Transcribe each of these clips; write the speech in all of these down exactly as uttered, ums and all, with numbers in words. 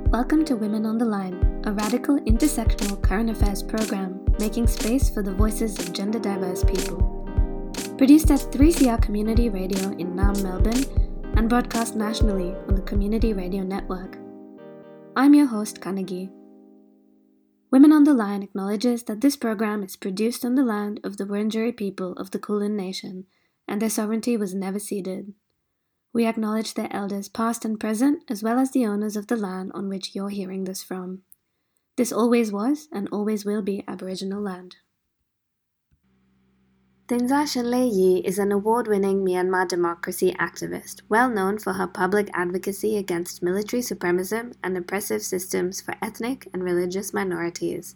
Welcome to Women on the Line, a radical intersectional current affairs program making space for the voices of gender diverse people. Produced at three C R Community Radio in Naarm, Melbourne, and broadcast nationally on the Community Radio Network. I'm your host, Kanagi. Women on the Line acknowledges that this program is produced on the land of the Wurundjeri people of the Kulin Nation, and their sovereignty was never ceded. We acknowledge their elders past and present, as well as the owners of the land on which you're hearing this from. This always was and always will be Aboriginal land. Dengzar Shinle Yi is an award-winning Myanmar democracy activist, well known for her public advocacy against military supremacism and oppressive systems for ethnic and religious minorities.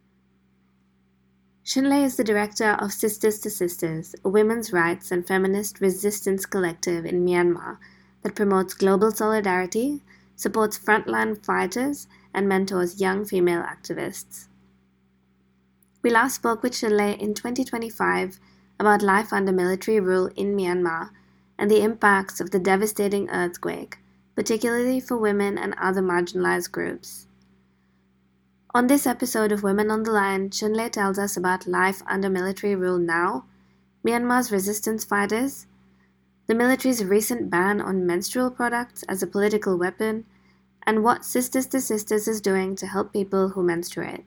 Shinle is the director of Sisters to Sisters, a women's rights and feminist resistance collective in Myanmar that promotes global solidarity, supports frontline fighters, and mentors young female activists. We last spoke with Shinle in twenty twenty-five about life under military rule in Myanmar and the impacts of the devastating earthquake, particularly for women and other marginalized groups. On this episode of Women on the Line, Shinle tells us about life under military rule now, Myanmar's resistance fighters, the military's recent ban on menstrual products as a political weapon, and what Sisters to Sisters is doing to help people who menstruate.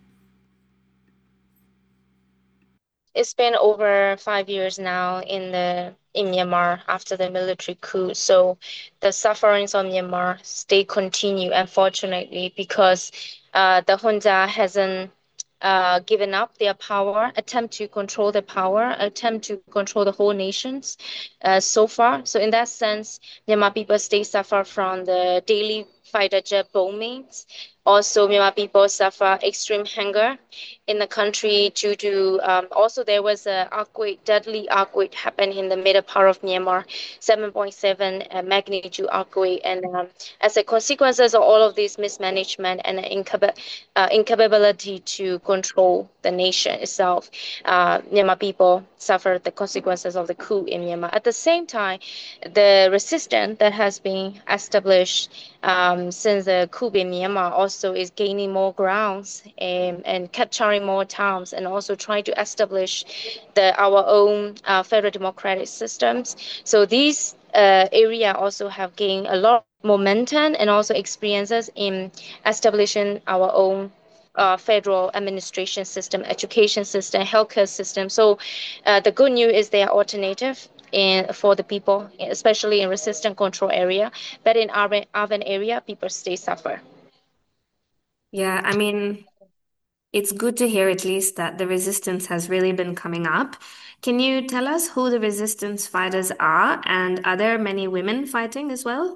It's been over five years now in the in Myanmar after the military coup. So the sufferings of Myanmar they continue, unfortunately, because uh, the junta hasn't uh, given up their power, attempt to control the power, attempt to control the whole nations uh, so far. So in that sense, Myanmar people still suffer from the daily fighter jet bombings. Also, Myanmar people suffer extreme hunger in the country due to um, also there was a earthquake, deadly earthquake happened in the middle part of Myanmar, seven point seven uh, magnitude earthquake, and um, as a consequences of all of this mismanagement and incap- uh, incapability to control the nation itself, uh, Myanmar people suffered the consequences of the coup in Myanmar. At the same time, the resistance that has been established um, since the coup in Myanmar also is gaining more grounds and, and capturing more towns and also trying to establish the our own uh, federal democratic systems. So these uh, area also have gained a lot of momentum and also experiences in establishing our own uh, federal administration system, education system, healthcare system. So uh, the good news is they are alternative in for the people, especially in resistant control area. But in urban urban area, people still suffer. Yeah, I mean, it's good to hear at least that the resistance has really been coming up. Can you tell us who the resistance fighters are, and are there many women fighting as well?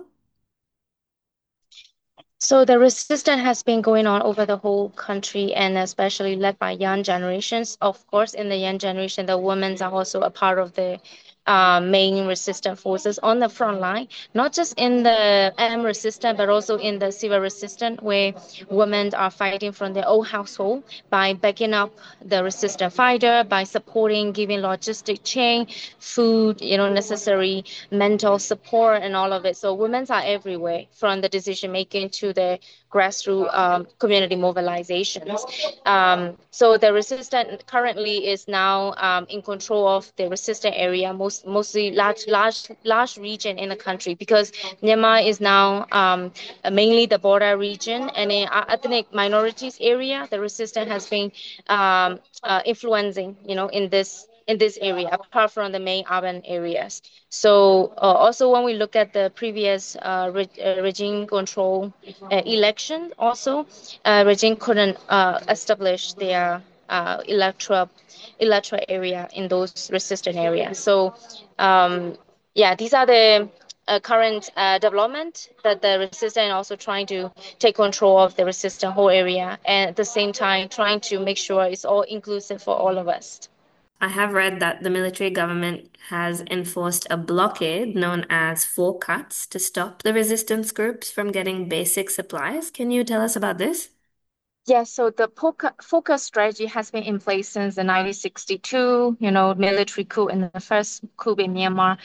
So the resistance has been going on over the whole country and especially led by young generations. Of course, in the young generation, the women are also a part of the uh, main resistance forces on the front line, not just in the armed resistance, but also in the civil resistance, where women are fighting from their own household by backing up the resistance fighter, by supporting, giving logistic chain, food, you know, necessary mental support and all of it. So women are everywhere from the decision making to the grassroots um, community mobilizations. Um, so the resistance currently is now um, in control of the resistant area, most mostly large large large region in the country because Myanmar is now um, mainly the border region and in ethnic minorities area. The resistance has been um, uh, influencing, you know, in this in this area apart from the main urban areas. So uh, also when we look at the previous uh, re- uh, regime control uh, election, also uh, regime couldn't uh, establish their uh, electoral electoral area in those resistant areas. So um, yeah, these are the uh, current uh, development that the resistant also trying to take control of the resistant whole area and at the same time trying to make sure it's all inclusive for all of us. I have read that the military government has enforced a blockade known as Four Cuts to stop the resistance groups from getting basic supplies. Can you tell us about this? Yes, so the focus, focus strategy has been in place since the nineteen sixty-two, you know, military coup and the first coup in Myanmar.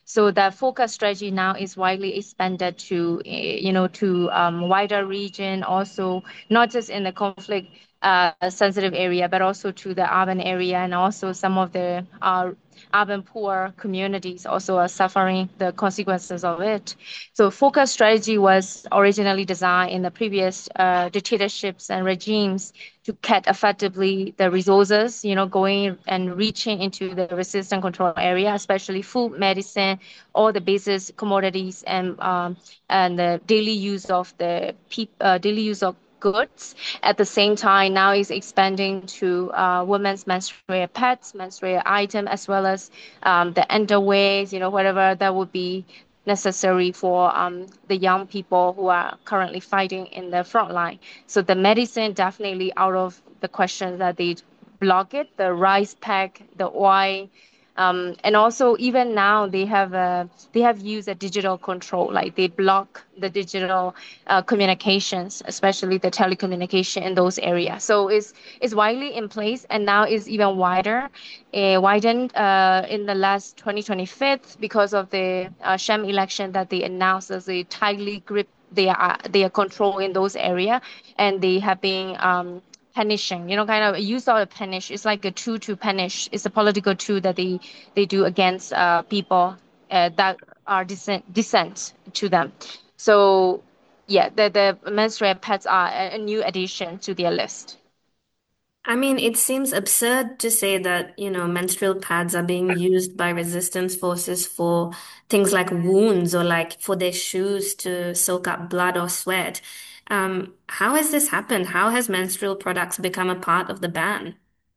So the focus strategy now is widely expanded to, eh, you know, to um, wider region, also not just in the conflict uh, sensitive area, but also to the urban area, and also some of the uh, urban poor communities also are suffering the consequences of it. So focus strategy was originally designed in the previous uh, dictatorships and regimes to cut effectively the resources, you know, going and reaching into the resistant control area, especially food, medicine, all the basic commodities, and um, and the daily use of the peop- uh, daily use of goods. At the same time, now is expanding to uh, women's menstrual pads, menstrual item, as well as um, the underwears, you know, whatever that would be necessary for um, the young people who are currently fighting in the front line. So the medicine definitely out of the question that they block it, the rice pack, the oil, um, and also even now they have a they have used a digital control, like they block the digital uh, communications, especially the telecommunication in those areas. So it's it's widely in place, and now is even wider, uh, widened uh, in the last twenty twenty-five because of the uh, sham election that they announced as a tightly grip their uh, their control in those area, and they have been um, punishing, you know, kind of use of punish. It's like a tool to punish. It's a political tool that they they do against uh, people uh, that are dissent dissent to them. So yeah, the the menstrual pads are a, a new addition to their list. I mean, it seems absurd to say that, you know, menstrual pads are being used by resistance forces for things like wounds or like for their shoes to soak up blood or sweat. Um, how has this happened? How has menstrual products become a part of the ban?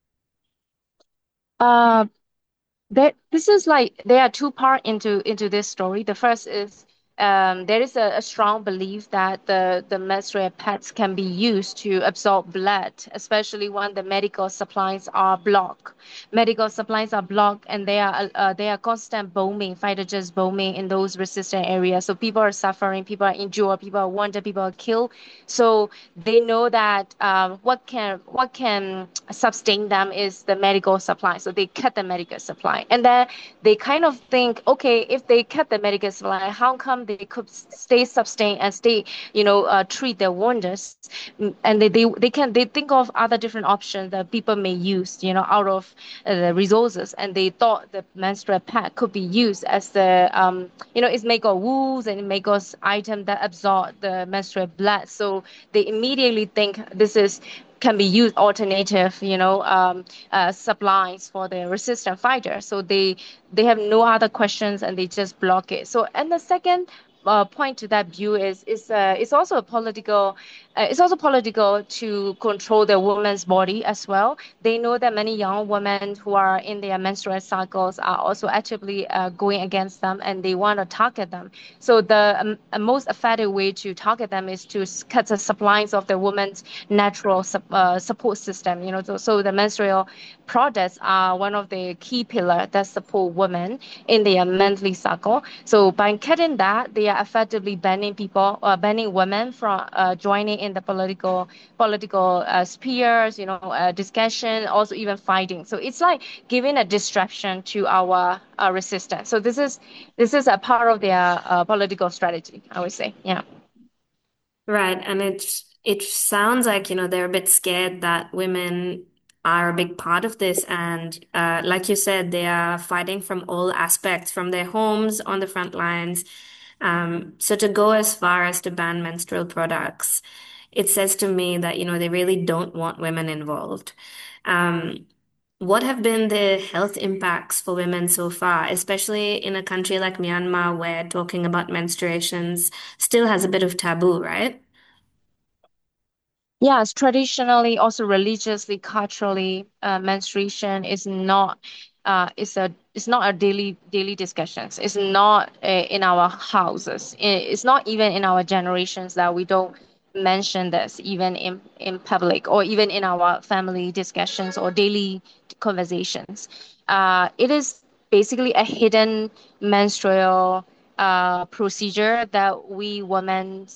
Uh, There, this is like there are two part into into this story. The first is um, there is a, a strong belief that the the menstrual pads can be used to absorb blood, especially when the medical supplies are blocked. Medical supplies are blocked, and they are uh, they are constant bombing, fighter jets bombing in those resistant areas. So people are suffering, people are injured, people are wounded, people are killed. So they know that um, what can what can sustain them is the medical supply. So they cut the medical supply, and then they kind of think, okay, if they cut the medical supply, how come they could stay sustain and stay, you know, uh, treat their wounds? Mm, And they, they they can they think of other different options that people may use, you know, out of uh, the resources, and they thought the menstrual pad could be used as the um, you know, it's make of wools and it make us item that absorb the menstrual blood. So they immediately think this is can be used alternative, you know, um, uh, supplies for the resistant fighter. So they they have no other questions and they just block it. So and the second uh, point to that view is is uh, it's also a political uh, it's also political to control the woman's body as well. They know that many young women who are in their menstrual cycles are also actively uh, going against them, and they want to target them. So the um, uh, most effective way to target them is to s- cut the supplies of the woman's natural sup- uh, support system. You know, so, so the menstrual products are one of the key pillars that support women in their monthly cycle. So by cutting that, they are effectively banning people, uh, banning women from uh, joining in the political political uh, spheres. You know, uh, discussion, also even fighting. So it's like giving a distraction to our uh, resistance. So this is this is a part of their uh, political strategy, I would say. Yeah. Right. And it it sounds like, you know, they're a bit scared that women are a big part of this. And uh, like you said, they are fighting from all aspects, from their homes on the front lines. Um, so to go as far as to ban menstrual products, it says to me that, you know, they really don't want women involved. Um, what have been the health impacts for women so far, especially in a country like Myanmar, where talking about menstruations still has a bit of taboo, right? Yes, traditionally, also religiously, culturally, uh, menstruation is not uh, is a it's not a daily daily discussions. It's not uh, in our houses. I- It's not even in our generations that we don't mention this even in in public or even in our family discussions or daily conversations. Uh, it is basically a hidden menstrual uh, procedure that we women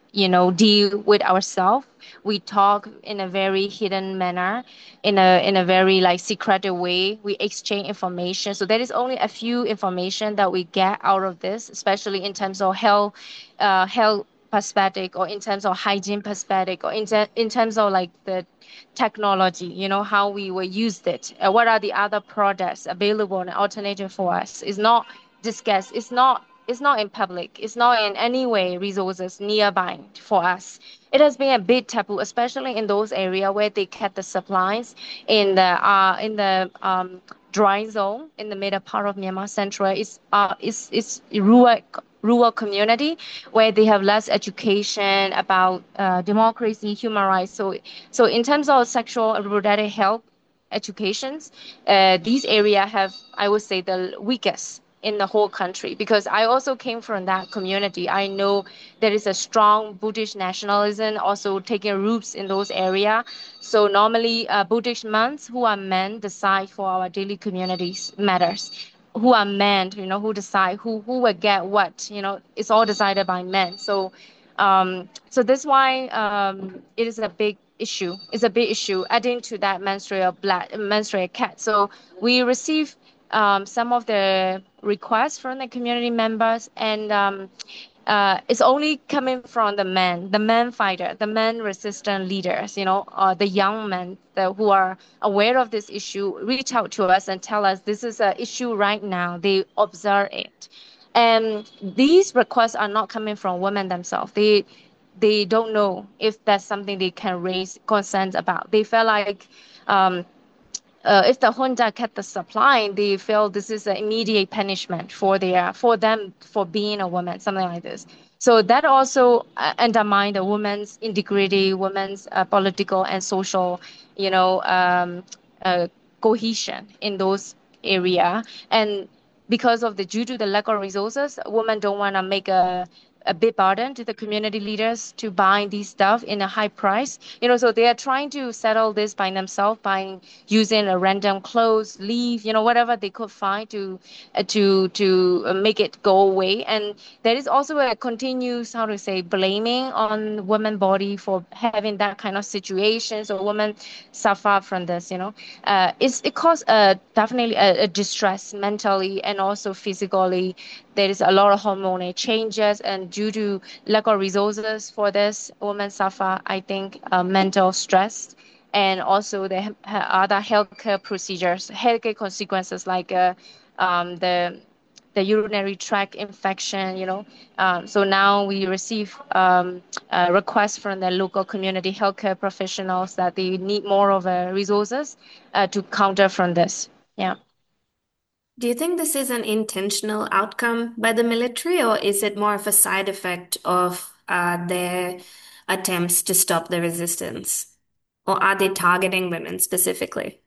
you know, deal with ourselves. We talk in a very hidden manner, in a in a very like secretive way. We exchange information. So there is only a few information that we get out of this, especially in terms of health, uh, health perspective, or in terms of hygiene perspective, or in, ter- in terms of like the technology, you know, how we will use it. Uh, what are the other products available and alternative for us? It's not discussed. It's not it's not in public. It's not in any way resources nearby for us. It has been a bit taboo, especially in those areas where they cut the supplies in the uh in the um dry zone in the middle part of Myanmar Central. It's uh it's it's rural rural community where they have less education about uh, democracy, human rights. So so in terms of sexual and reproductive health educations, uh, these areas have, I would say, the weakest in the whole country, because I also came from that community. I know there is a strong Buddhist nationalism also taking roots in those areas. So normally, uh, Buddhist monks who are men decide for our daily communities matters. Who are men, you know, who decide who who will get what, you know, it's all decided by men. So um, so that's why um, it is a big issue. It's a big issue adding to that menstrual blood, menstrual cat. So we receive um, some of the requests from the community members, and um, uh, it's only coming from the men, the men fighter, the men resistant leaders, you know, uh, the young men that, who are aware of this issue, reach out to us and tell us this is an issue right now. They observe it. And these requests are not coming from women themselves. They they don't know if that's something they can raise concerns about. They feel like um, uh, if the junta kept the supply, they feel this is an immediate punishment for their for them for being a woman, something like this. So that also uh, undermine the woman's integrity, women's uh, political and social, you know, um, uh, cohesion in those area. And because of the due to the lack of resources, women don't want to make a a big burden to the community leaders to buy these stuff in a high price. You know, so they are trying to settle this by themselves by using a random clothes, leaf, you know, whatever they could find to uh, to to uh, make it go away. And there is also a continuous, how to say, blaming on women body for having that kind of situation. So women suffer from this, you know. Uh, it's, it causes uh, definitely a, a distress mentally and also physically. There is a lot of hormonal changes, and due to lack of resources for this, women suffer, I think, uh, mental stress, and also the other healthcare procedures, healthcare consequences like uh, um, the the urinary tract infection, you know. Um, so now we receive um, a request from the local community healthcare professionals that they need more of uh, resources uh, to counter from this. Yeah. Do you think this is an intentional outcome by the military, or is it more of a side effect of uh, their attempts to stop the resistance? Or are they targeting women specifically?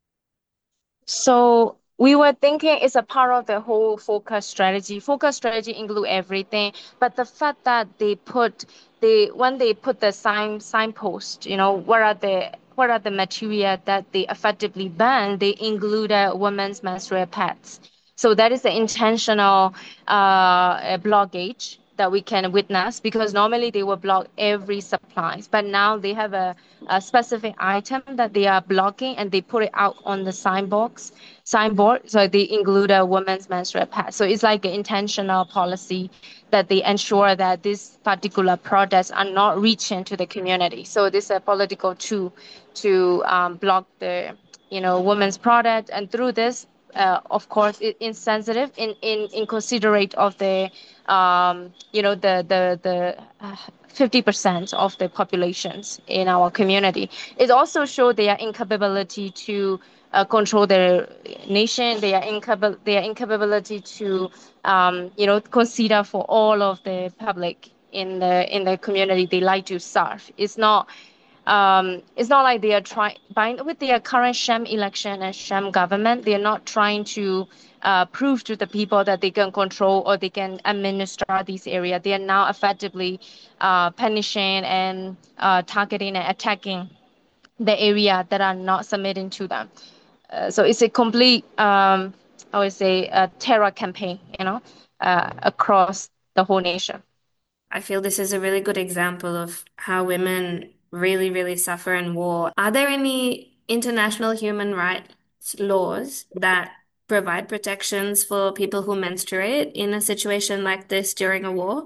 So we were thinking it's a part of the whole focus strategy. Focus strategy include everything, but the fact that they put they when they put the sign signpost, you know, what are the what are the material that they effectively ban? They include uh, women's menstrual pads. So that is the intentional uh, blockage that we can witness, because normally they will block every supplies, but now they have a, a specific item that they are blocking, and they put it out on the signbox signboard. So they include a women's menstrual pad. So it's like an intentional policy that they ensure that these particular products are not reaching to the community. So this is a political tool to um, block the, you know, women's product, and through this, uh, of course, it, insensitive in, in, in considerate of the, um, you know, the the the uh, fifty percent of the populations in our community. It also shows their incapability to uh, control their nation, their incapabil their incapability to, um, you know, consider for all of the public in the in the community they like to serve. It's not um, it's not like they are trying, by with their current sham election and sham government, they are not trying to uh, prove to the people that they can control or they can administer these areas. They are now effectively uh, punishing and uh, targeting and attacking the area that are not submitting to them. Uh, so it's a complete, um, I would say, a terror campaign, you know, uh, across the whole nation. I feel this is a really good example of how women really, really suffer in war. Are there any international human rights laws that provide protections for people who menstruate in a situation like this during a war?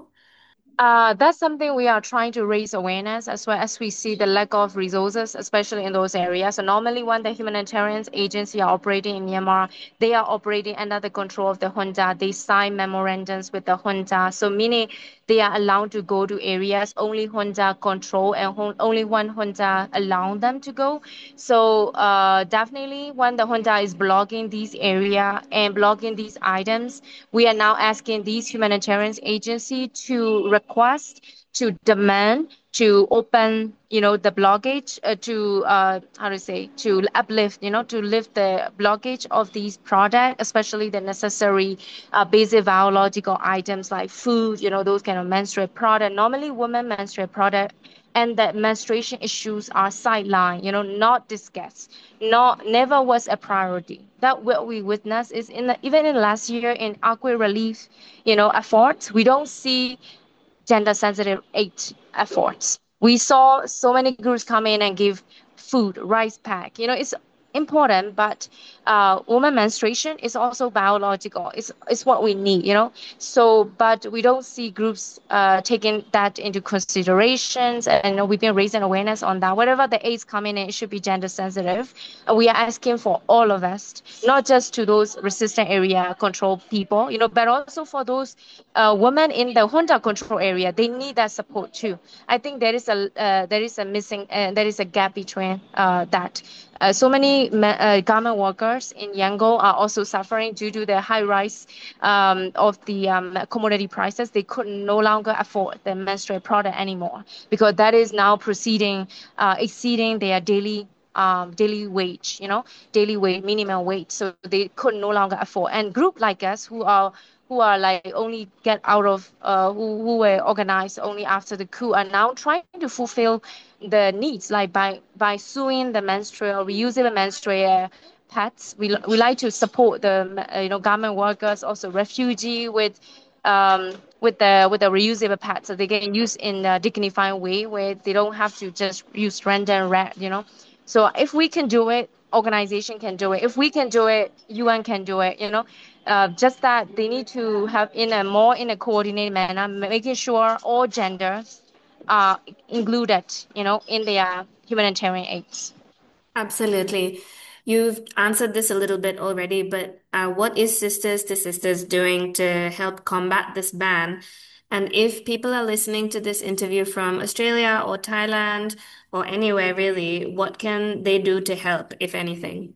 Uh, that's something we are trying to raise awareness as well as we see the lack of resources, especially in those areas. So normally when the humanitarian agency are operating in Myanmar, they are operating under the control of the junta. They sign memorandums with the junta. So meaning they are allowed to go to areas only junta control and hon- only one junta allow them to go. So uh, definitely when the junta is blocking these area and blocking these items, we are now asking these humanitarian agency to request, to demand, to open, you know, the blockage, uh, to uh, how to say, to uplift, you know, to lift the blockage of these products, especially the necessary uh, basic biological items like food, you know, those kind of menstrual product. Normally, women menstrual product and that menstruation issues are sidelined, you know, not discussed, not never was a priority. That what we witness is in the, even in last year in aqua relief, you know, efforts, we don't see gender sensitive aid efforts. We saw so many groups come in and give food, rice pack. You know, it's important, but uh, woman menstruation is also biological. It's it's what we need. You know, so but we don't see groups uh, taking that into considerations, and you know, we've been raising awareness on that. Whatever the aids coming in, it should be gender sensitive. And we are asking for all of us, not just to those resistant area control people, you know, but also for those uh, women in the junta control area. They need that support too. I think there is a uh, there is a missing uh, there is a gap between uh, that. Uh, so many uh, garment workers in Yangon are also suffering due to the high rise um, of the um, commodity prices. They could no longer afford the menstrual product anymore because that is now proceeding, uh, exceeding their daily um, daily wage, you know, daily wage, minimum wage. So they could no longer afford. And group like us who are who are like only get out of uh, who, who were organized only after the coup are now trying to fulfill the needs like by by suing the menstrual reusable menstrual pads. We, we like to support the uh, you know garment workers, also refugee with um, with the with the reusable pads so they can use in a dignified way where they don't have to just use random red, you know. So if we can do it, organization can do it. If we can do it, U N can do it, you know. Uh, just that they need to have in a more in a coordinated manner, making sure all genders are included, you know, in their humanitarian aids. Absolutely. You've answered this a little bit already, but uh, what is Sisters to Sisters doing to help combat this ban? And if people are listening to this interview from Australia or Thailand or anywhere really, what can they do to help, if anything?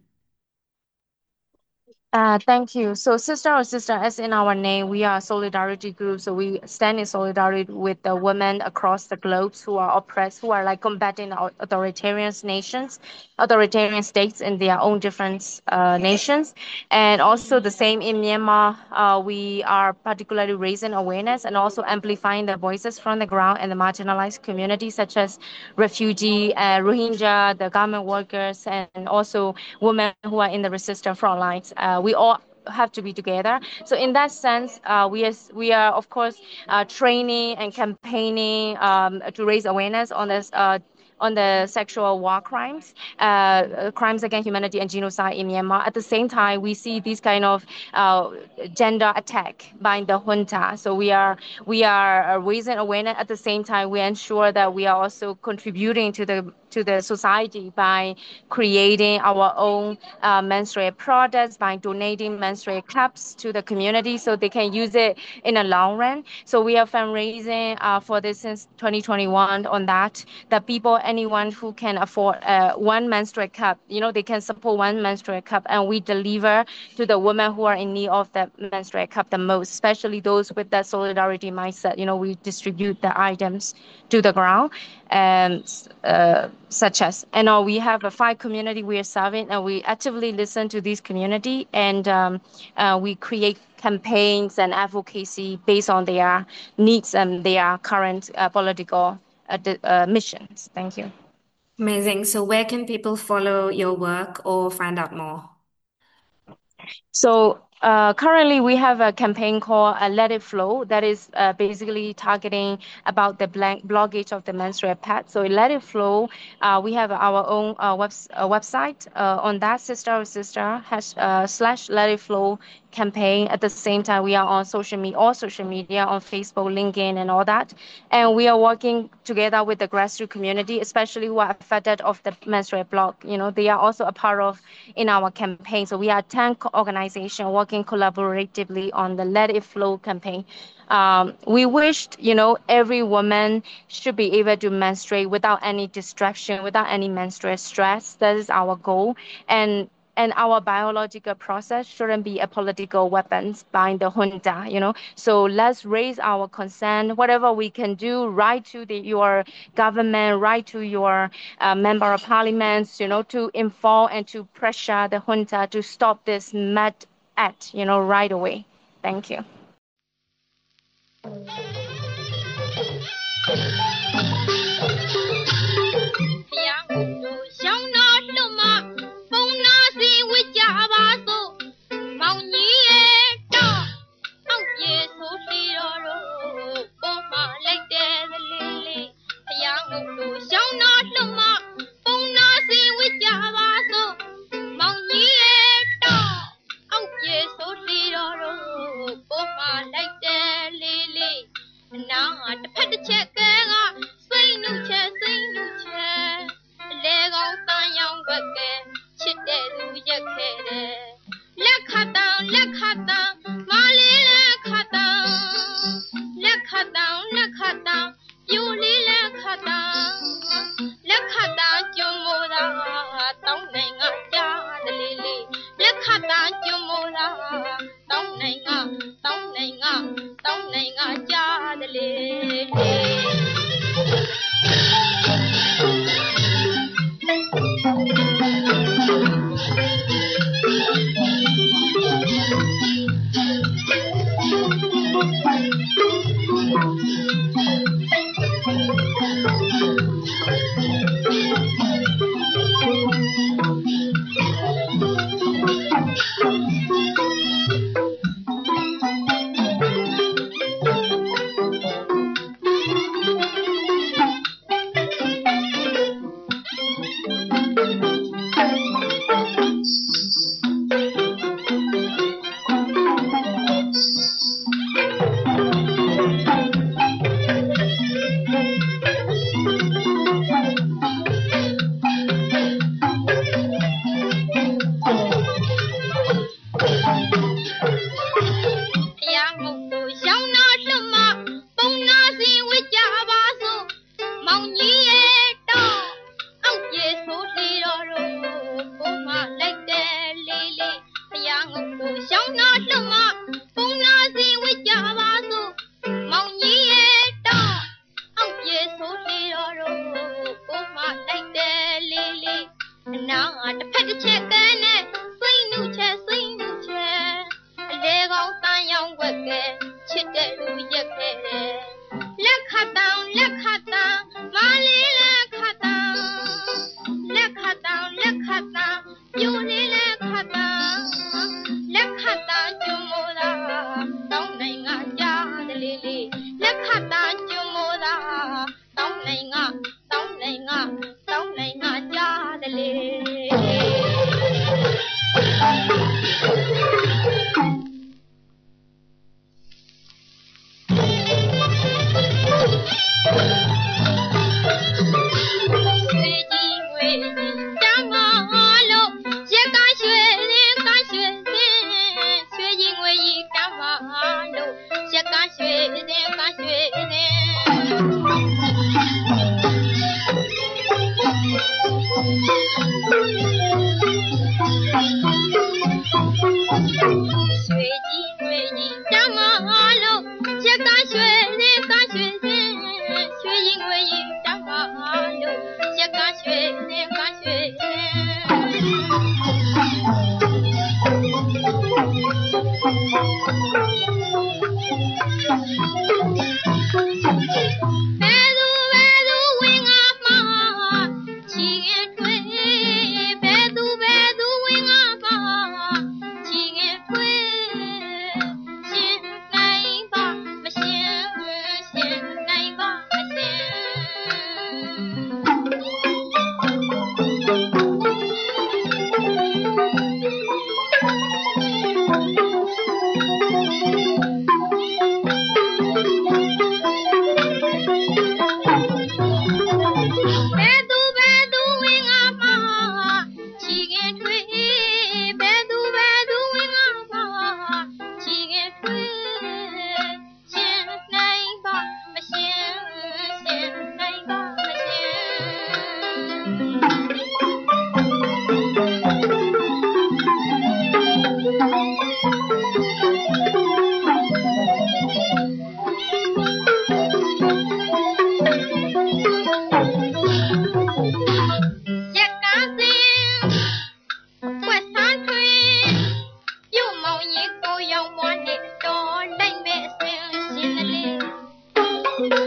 Uh, thank you. So, sister or sister, as in our name, we are a solidarity group. So we stand in solidarity with the women across the globe who are oppressed, who are like combating au- authoritarian nations, authoritarian states in their own different uh, nations. And also the same in Myanmar, uh, we are particularly raising awareness and also amplifying the voices from the ground and the marginalized communities such as refugee, uh, Rohingya, the garment workers, and also women who are in the resistance front lines. Uh, we all have to be together. So in that sense, uh, we are we are of course uh, training and campaigning um, to raise awareness on this. Uh, on the sexual war crimes, uh, crimes against humanity and genocide in Myanmar. At the same time, we see this kind of uh, gender attack by the junta. So we are we are uh, raising awareness. At the same time, we ensure that we are also contributing to the to the society by creating our own uh, menstrual products, by donating menstrual cups to the community so they can use it in the long run. So we are fundraising uh, for this since twenty twenty-one on that. That people, anyone who can afford uh, one menstrual cup, you know, they can support one menstrual cup, and we deliver to the women who are in need of that menstrual cup the most, especially those with that solidarity mindset. You know, we distribute the items to the ground, and uh, such as, and uh, we have a five community we are serving, and we actively listen to this community, and um, uh, we create campaigns and advocacy based on their needs and their current uh, political uh, di- uh, missions. Thank you. Amazing. So where can people follow your work or find out more? So Uh, currently, we have a campaign called uh, Let It Flow that is uh, basically targeting about the blank blockage of the menstrual pad. So Let It Flow, uh, we have our own uh, webs- uh, website. Uh, on that, Sister of Sister has uh, slash Let It Flow campaign. At the same time, we are on social media, all social media on Facebook, LinkedIn, and all that. And we are working together with the grassroots community, especially who are affected of the menstrual block. You know, they are also a part of in our campaign. So we are ten organizations working collaboratively on the Let It Flow campaign. Um, we wished, you know, every woman should be able to menstruate without any distraction, without any menstrual stress. That is our goal. And and our biological process shouldn't be a political weapons by the junta, you know. So let's raise our concern, whatever we can do, write to the, your government, write to your uh, member of parliaments, you know, to inform and to pressure the junta to stop this mad act, you know, right away. Thank you.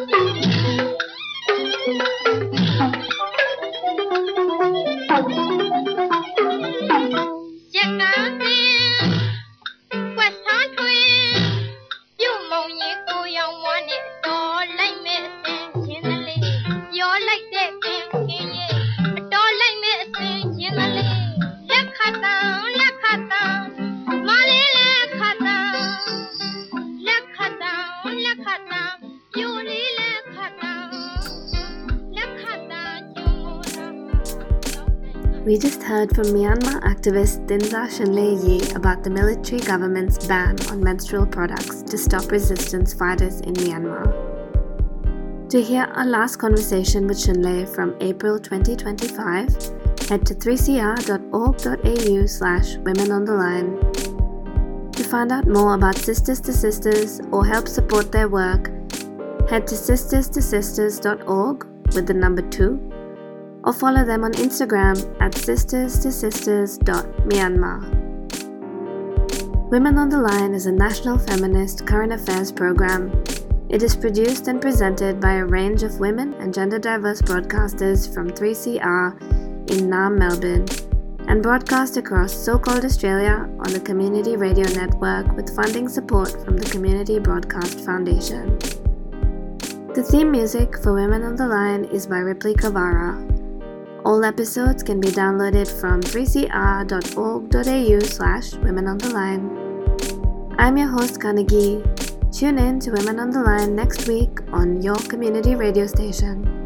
We just heard from Myanmar activist Dinza Shinle Yi about the military government's ban on menstrual products to stop resistance fighters in Myanmar. To hear our last conversation with Shinle from April twenty twenty-five, head to three c r dot org dot a u slash women on the line. To find out more about Sisters to Sisters or help support their work, head to sisters to sisters dot org with the number two, or follow them on Instagram at sisters to sisters dot myanmar. Women on the Line is a national feminist current affairs program. It is produced and presented by a range of women and gender-diverse broadcasters from three C R in Naarm, Melbourne, and broadcast across so-called Australia on the Community Radio Network with funding support from the Community Broadcast Foundation. The theme music for Women on the Line is by Ripley Kavara. All episodes can be downloaded from three c r dot org dot a u slash women on the line. I'm your host Kanagi. Tune in to Women on the Line next week on your community radio station.